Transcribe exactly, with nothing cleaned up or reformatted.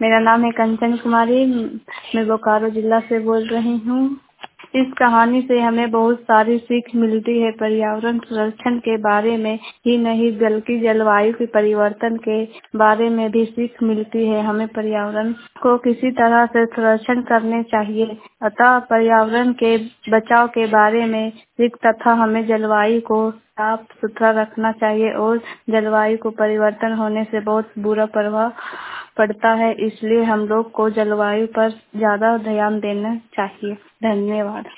मेरा नाम है कंचन कुमारी। मैं बोकारो जिला से बोल रही हूँ। इस कहानी से हमें बहुत सारी सीख मिलती है। पर्यावरण संरक्षण के बारे में ही नहीं बल्कि जलवायु के परिवर्तन के बारे में भी सीख मिलती है। हमें पर्यावरण को किसी तरह से संरक्षण करने चाहिए। अतः पर्यावरण के बचाव के बारे में सीख तथा हमें जलवायु को साफ सुथरा रखना चाहिए और जलवायु को परिवर्तन होने से बहुत बुरा प्रभाव पड़ता है। इसलिए हम लोग को जलवायु पर ज्यादा ध्यान देना चाहिए। धन्यवाद।